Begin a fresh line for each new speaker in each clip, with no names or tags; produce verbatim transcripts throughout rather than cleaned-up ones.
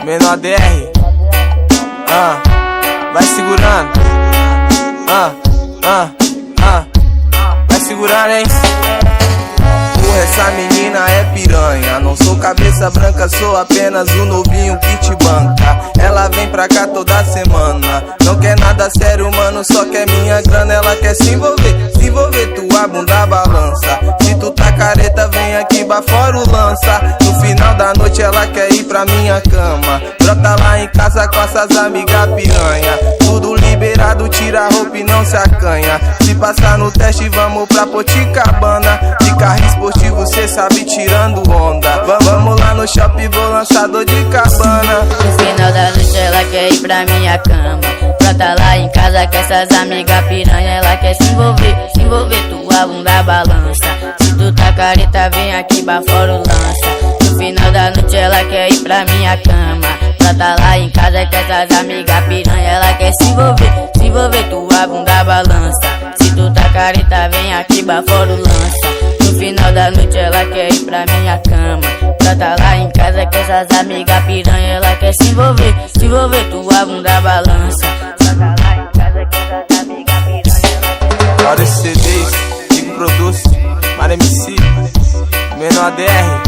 Menor D R, ah, vai segurando, ah, ah, ah, vai segurando, hein? Porra, essa menina é piranha. Não sou cabeça branca, sou apenas o novinho que te banca. Ela vem pra cá toda semana, não quer nada sério, mano, só quer minha grana. Ela quer se envolver, se envolver, tua bunda balança. Se tu tá careta, vem aqui bafora o lança. No final da noite ela quer ir pra minha cama. Brota lá em casa com essas amigas piranha. Tudo liberado, tira a roupa e não se acanha. Se passar no teste, vamos pra Poticabana. De carro esportivo, cê sabe, tirando onda. Vamos lá no shopping, vou lançar dor de cabana.
No final da noite ela quer ir pra minha cama. Brota lá em casa com essas amigas piranha. Ela quer se envolver, se envolver, tua bunda balança. Se tu tá careta, vem aqui bafora o lança. No final da noite ela quer ir pra minha cama. Brota lá em casa com essas amigas piranha. Ela quer se envolver, se envolver, tua bunda balança. Se tu tá careta, vem aqui bafora o lança. No final da noite ela quer ir pra minha cama. Brota lá em casa com essas amigas piranha. Ela quer se envolver, se envolver, tua bunda balança. Brota lá em casa com essas amigas piranha.
Vários C Ds, Digo Produz, Mara M C, Menor D R,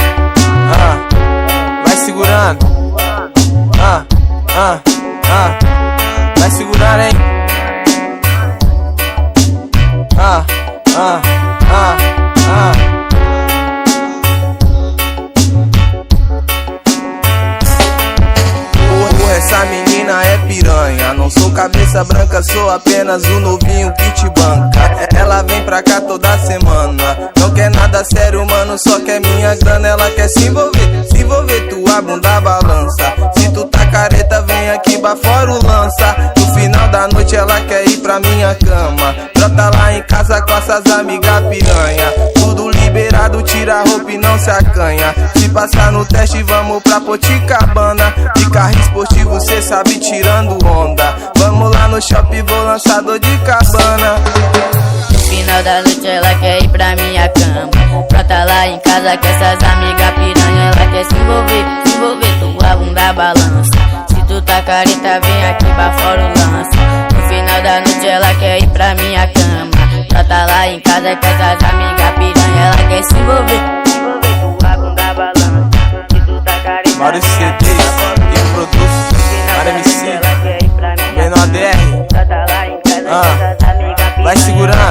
ah, vai segurando, ah, ah, ah, vai segurando, hein? Ah, ah, ah, ah. Porra, essa menina é piranha. Não sou cabeça branca, sou apenas o novinho que te banca. Ela vem pra cá toda semana, não quer nada sério, mano, só quer minha grana. Ela quer se envolver, se envolver, tua bunda balança. Se tu tá careta, vem aqui bafora o lança. No final da noite ela quer ir pra minha cama. Brota lá em casa com essas amigas piranha. Tudo liberado, tira a roupa e não se acanha. Se passar no teste, vamos pra Poticabana. De carro esportivo, cê sabe, tirando onda. Vamos lá no shopping, vou lançar dor de cabana.
No final da noite ela quer ir pra minha cama. Brota lá em casa com essas amigas piranha. Ela quer se envolver, se envolver, tua bunda balança. Se tu tá careta, vem aqui bafora o lança. No final da noite ela quer ir pra minha cama. Brota lá em casa com essas amigas piranha. Ela quer se envolver, se envolver, tua bunda balança. Se tu tá careta,
Vários C Ds, Digo Produz, Mara M C, Menor D R, ah, vai segurando.